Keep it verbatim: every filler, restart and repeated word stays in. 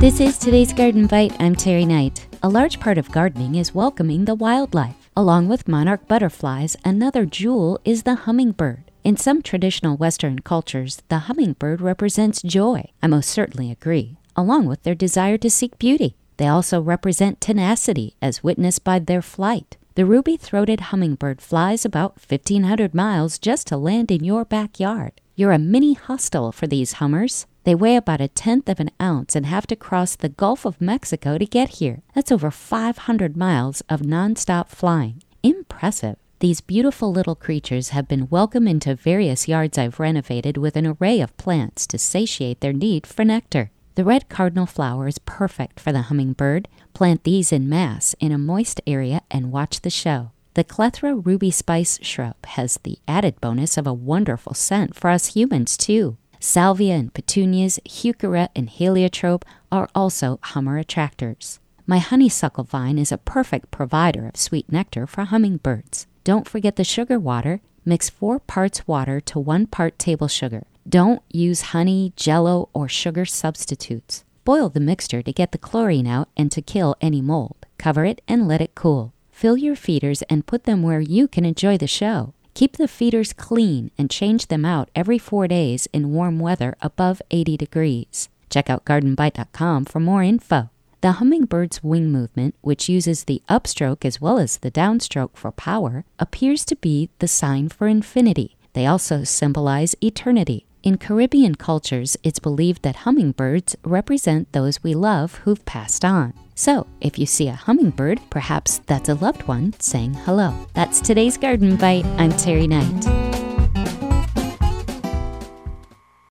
This is today's Garden Bite. I'm Terry Knight. A large part of gardening is welcoming the wildlife. Along with monarch butterflies, another jewel is the hummingbird. In some traditional Western cultures, the hummingbird represents joy. I most certainly agree, along with their desire to seek beauty. They also represent tenacity, as witnessed by their flight. The ruby-throated hummingbird flies about fifteen hundred miles just to land in your backyard. You're a mini hostel for these hummers. They weigh about a tenth of an ounce and have to cross the Gulf of Mexico to get here. That's over five hundred miles of nonstop flying. Impressive. These beautiful little creatures have been welcomed into various yards I've renovated with an array of plants to satiate their need for nectar. The red cardinal flower is perfect for the hummingbird. Plant these in mass in a moist area and watch the show. The Clethra ruby spice shrub has the added bonus of a wonderful scent for us humans, too. Salvia and petunias, heuchera and heliotrope are also hummer attractors. My honeysuckle vine is a perfect provider of sweet nectar for hummingbirds. Don't forget the sugar water. Mix four parts water to one part table sugar. Don't use honey, jello, or sugar substitutes. Boil the mixture to get the chlorine out and to kill any mold. Cover it and let it cool. Fill your feeders and put them where you can enjoy the show. Keep the feeders clean and change them out every four days in warm weather above eighty degrees. Check out garden bite dot com for more info. The hummingbird's wing movement, which uses the upstroke as well as the downstroke for power, appears to be the sign for infinity. They also symbolize eternity. In Caribbean cultures, it's believed that hummingbirds represent those we love who've passed on. So, if you see a hummingbird, perhaps that's a loved one saying hello. That's today's Garden Bite. I'm Terry Knight.